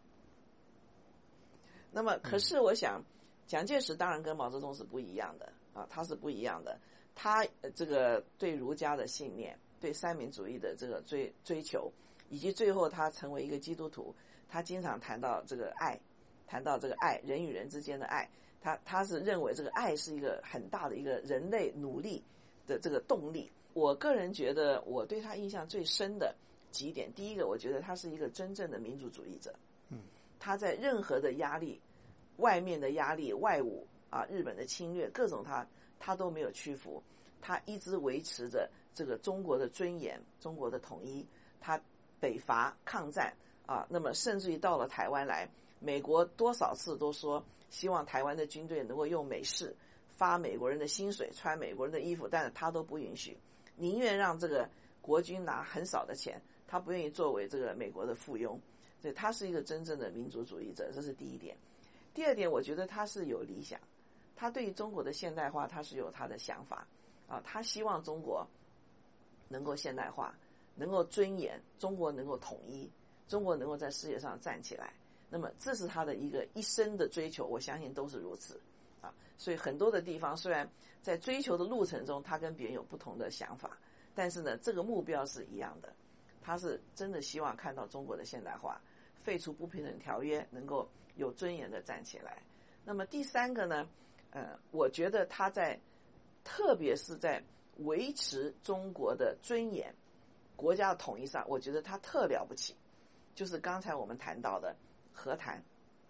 Speaker 3: 那么可是我想蒋介石当然跟毛泽东是不一样的他是不一样的。他这个对儒家的信念，对三民主义的这个追求，以及最后他成为一个基督徒，他经常谈到这个爱，人与人之间的爱。他是认为这个爱是一个很大的一个人类努力的这个动力。我个人觉得我对他印象最深的几点，第一个，我觉得他是一个真正的民主主义者。他在任何的压力，外面的压力，外侮日本的侵略，各种他都没有屈服，他一直维持着这个中国的尊严，中国的统一。他北伐抗战那么甚至于到了台湾来，美国多少次都说希望台湾的军队能够用美式发美国人的薪水，穿美国人的衣服，但是他都不允许，宁愿让这个国军拿很少的钱，他不愿意作为这个美国的附庸。所以他是一个真正的民族主义者，这是第一点。第二点，我觉得他是有理想，他对于中国的现代化他是有他的想法他希望中国能够现代化，能够尊严，中国能够统一，中国能够在世界上站起来。那么这是他的一生的追求，我相信都是如此所以很多的地方虽然在追求的路程中他跟别人有不同的想法，但是呢这个目标是一样的，他是真的希望看到中国的现代化，废除不平等条约，能够有尊严的站起来。那么第三个呢我觉得他特别是在维持中国的尊严，国家的统一上，我觉得他特了不起。就是刚才我们谈到的和谈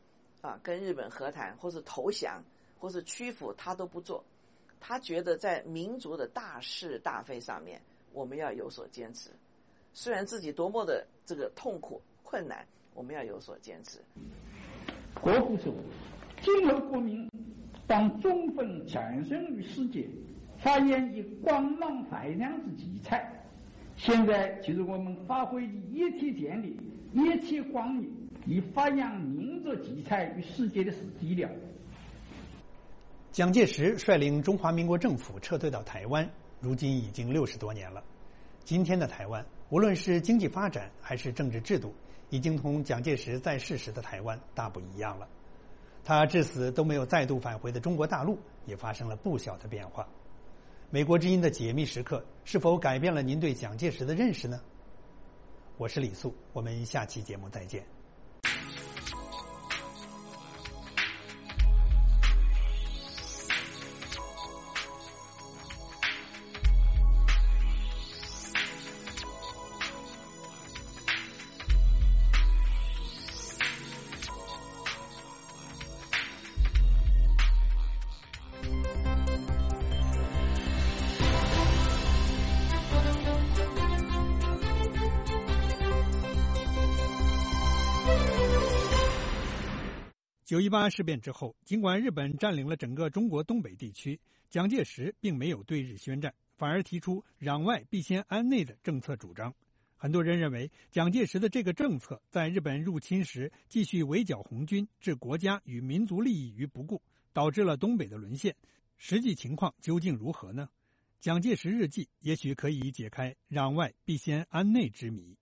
Speaker 3: 跟日本和谈，或是投降，或是屈服，他都不做。他觉得在民族的大是大非上面，我们要有所坚持。虽然自己多么的这个痛苦困难，我们要有所坚持。
Speaker 15: 国父说，今后国民当充分产生于世界，发扬以光芒发亮之奇才。现在就是我们发挥的一切潜力、一切光明，以发扬民族奇才于世界的时机了。
Speaker 2: 蒋介石率领中华民国政府撤退到台湾，如今已经60多年了。今天的台湾，无论是经济发展还是政治制度，已经同蒋介石在世时的台湾大不一样了。他至死都没有再度返回的中国大陆也发生了不小的变化。美国之音的解密时刻是否改变了您对蒋介石的认识呢？我是李素，我们下期节目再见。9·18事变之后，尽管日本占领了整个中国东北地区，蒋介石并没有对日宣战，反而提出攘外必先安内的政策主张。很多人认为，蒋介石的这个政策在日本入侵时继续围剿红军，置国家与民族利益于不顾，导致了东北的沦陷。实际情况究竟如何呢？蒋介石日记也许可以解开攘外必先安内之谜。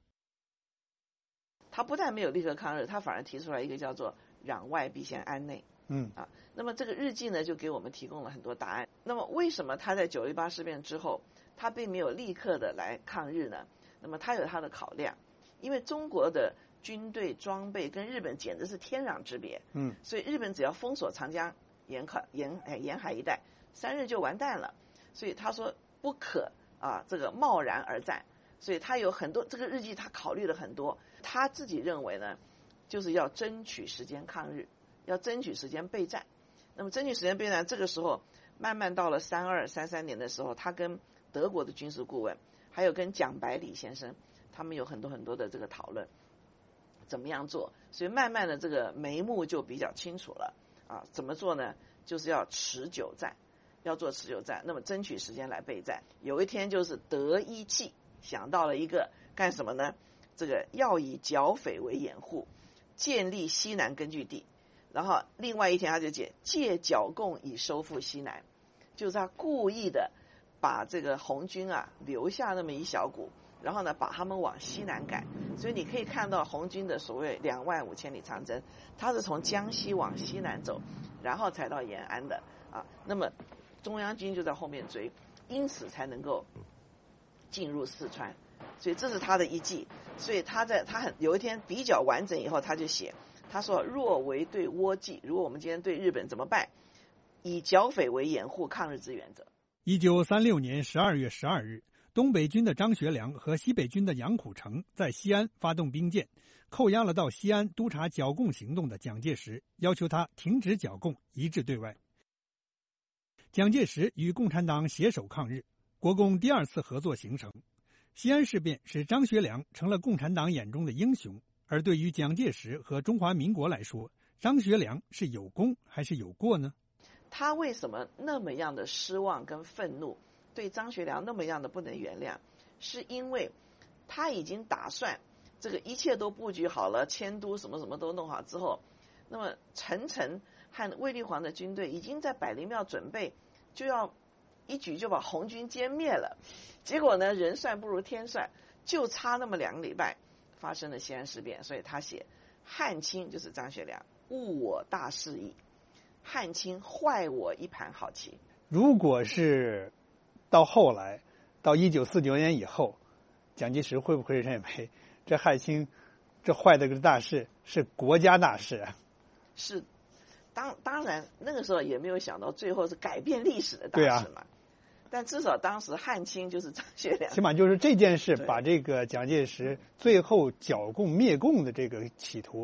Speaker 3: 他不但没有立刻抗日，他反而提出来一个叫做攘外必先安内。那么这个日记呢，就给我们提供了很多答案。那么为什么他在9·18事变之后，他并没有立刻的来抗日呢？那么他有他的考量，因为中国的军队装备跟日本简直是天壤之别。所以日本只要封锁长江沿海一带，3日就完蛋了。所以他说不可这个贸然而战。所以他有很多这个日记，他考虑了很多。他自己认为呢，就是要争取时间抗日，要争取时间备战。那么争取时间备战，这个时候慢慢到了32、33年的时候，他跟德国的军事顾问，还有跟蒋百里先生，他们有很多的这个讨论，怎么样做。所以慢慢的这个眉目就比较清楚了怎么做呢？就是要持久战，要做持久战。那么争取时间来备战。有一天就是得一计，想到了一个干什么呢？这个要以剿匪为掩护，建立西南根据地。然后另外一天他就借剿共以收复西南，就是他故意的把这个红军留下那么一小股，然后呢把他们往西南赶。所以你可以看到红军的所谓25000里长征，他是从江西往西南走，然后才到延安的那么中央军就在后面追，因此才能够进入四川。所以这是他的一计。所以他有一天比较完整以后，他就写，他说若为对倭计，如果我们今天对日本怎么办？以剿匪为掩护抗日之原则。
Speaker 2: 1936年12月12日，东北军的张学良和西北军的杨虎城在西安发动兵谏，扣押了到西安督察剿共行动的蒋介石，要求他停止剿共，一致对外。蒋介石与共产党携手抗日，国共第2次合作形成。西安事变使张学良成了共产党眼中的英雄，而对于蒋介石和中华民国来说，张学良是有功还是有过呢？
Speaker 3: 他为什么那么样的失望跟愤怒，对张学良那么样的不能原谅？是因为他已经打算这个一切都布局好了，迁都什么什么都弄好之后，那么陈诚和卫立煌的军队已经在百灵庙准备，就要一举就把红军歼灭了。结果呢，人算不如天算，就差那么2个礼拜发生了西安事变。所以他写汉卿就是张学良误我大事意，汉卿坏我一盘好棋。
Speaker 2: 如果是到后来，到1949年以后，蒋介石会不会认为这汉卿这坏的个大事是国家大事啊？
Speaker 3: 是，当然那个时候也没有想到最后是改变历史的大事嘛。但至少当时汉卿就是张学良，
Speaker 2: 起码就是这件事把这个蒋介石最后剿共灭共的这个企图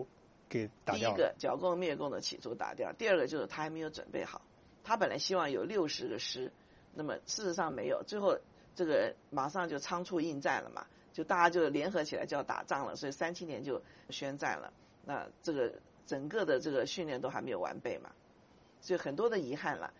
Speaker 2: 给打掉了。
Speaker 3: 第一个剿共灭共的企图打掉，第二个就是他还没有准备好。他本来希望有60个师，那么事实上没有，最后这个马上就仓促应战了嘛，就大家就联合起来就要打仗了，所以37年就宣战了。那这个整个的这个训练都还没有完备嘛，所以很多的遗憾了。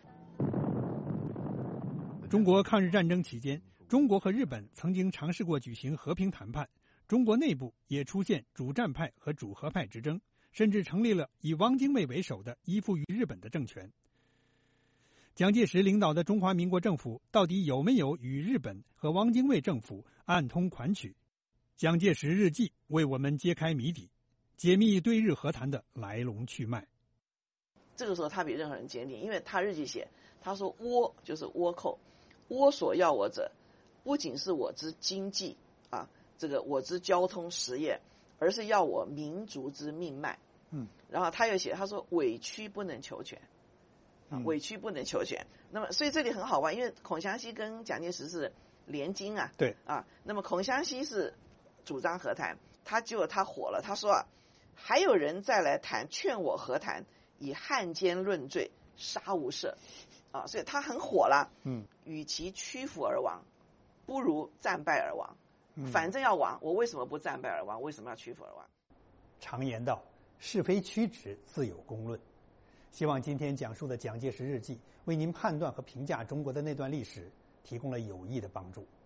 Speaker 2: 中国抗日战争期间，中国和日本曾经尝试过举行和平谈判，中国内部也出现主战派和主和派之争，甚至成立了以汪精卫为首的依附于日本的政权。蒋介石领导的中华民国政府到底有没有与日本和汪精卫政府暗通款曲？蒋介石日记为我们揭开谜底，解密对日和谈的来龙去脉。
Speaker 3: 这个时候他比任何人坚定，因为他日记写，他说倭就是倭寇，倭所要我者，不仅是我之经济啊，这个我之交通实业，而是要我民族之命脉。然后他又写，他说委屈不能求全。委屈不能求全。那么，所以这里很好玩，因为孔祥熙跟蒋介石是联军啊。
Speaker 2: 对
Speaker 3: 啊，那么孔祥熙是主张和谈，结果他火了，他说啊，还有人再来谈，劝我和谈，以汉奸论罪，杀无赦啊，所以他很火了。与其屈服而亡，不如战败而亡。反正要亡，我为什么不战败而亡？为什么要屈服而亡？
Speaker 2: 常言道，是非曲直自有公论。希望今天讲述的蒋介石日记为您判断和评价中国的那段历史提供了有益的帮助。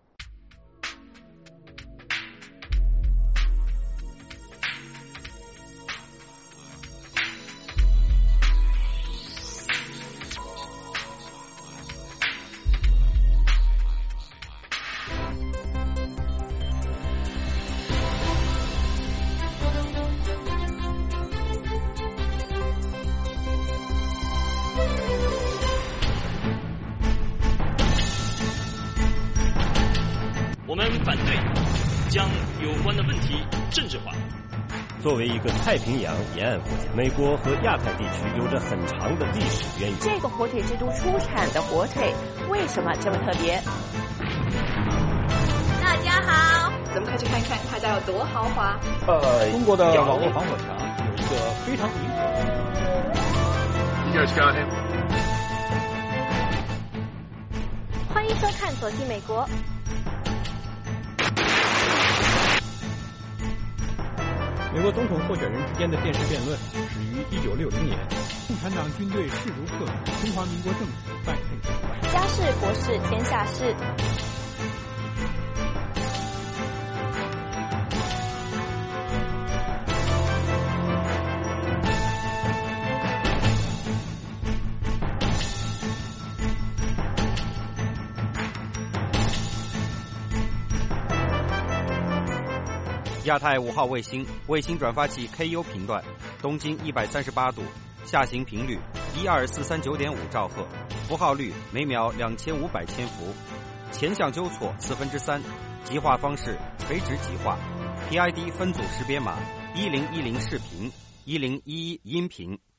Speaker 1: 我们反对将有关的问题政治化。
Speaker 16: 作为一个太平洋沿岸国家，美国和亚太地区有着很长的历史渊源。
Speaker 17: 这个火腿之都出产的火腿为什么这么特别？
Speaker 18: 大家好，咱们快去看看它家有多豪华。
Speaker 6: 中国的网络防火墙有一个非常灵活。
Speaker 12: You guys got him?
Speaker 5: 欢迎收看《走进美国》。
Speaker 6: 美国总统候选人之间的电视辩论始于1960年。
Speaker 2: 共产党军队势如破竹，中华民国政府败退战败。
Speaker 5: 家事国事天下事。
Speaker 19: 亚太5号卫星转发器 KU 频段，东经138度，下行频率12439.5兆赫，符号率每秒2500千伏，前向纠错3/4，极化方式垂直极化 ，PID 分组识别码1010视频，1011音频。